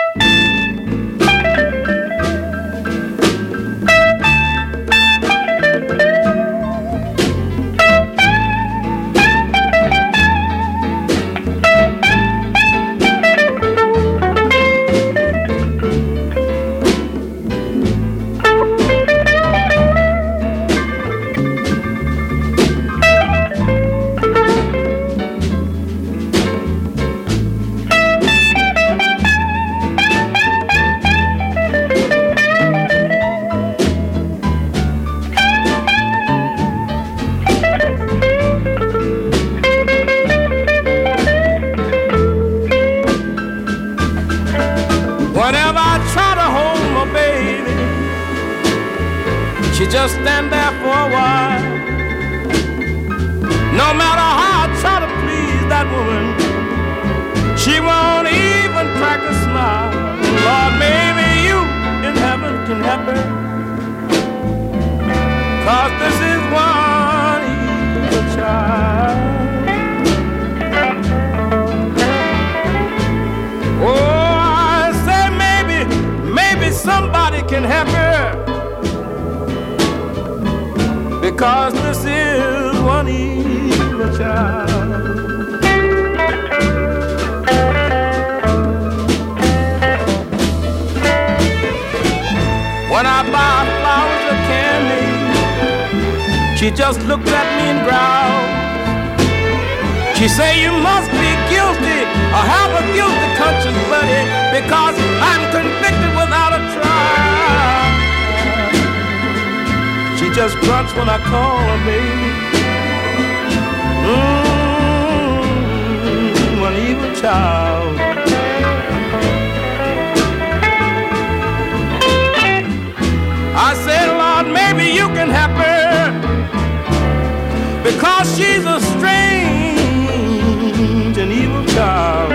Whenever I try to hold my baby, she just stand there for a while. No matter how I try to please that woman, she won't even crack a smile. Lord, maybe you in heaven can help her, 'cause this is one evil child. Somebody can help her, because this is one evil child. When I buy flowers or candy, she just looks at me and growls. She say, you must be guilty or have a guilty conscience, buddy, because I'm convicted without a trial. She just grunts when I call her, baby. One evil child. I said, Lord, maybe you can help her, because she's a strange and evil child.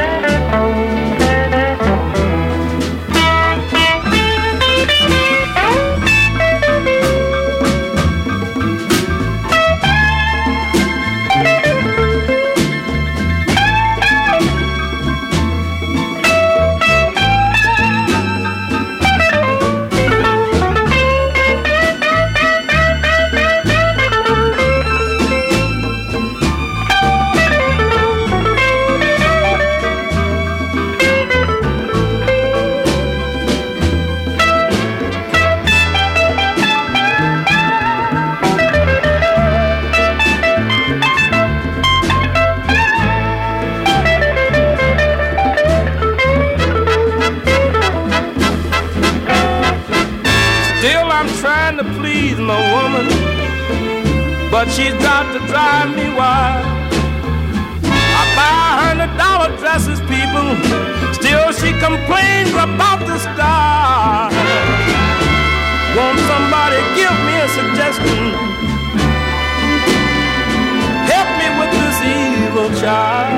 Trying to please my woman, but she's got to drive me wild. I buy her $100 dresses, people, still she complains about the style. Won't somebody give me a suggestion? Help me with this evil child.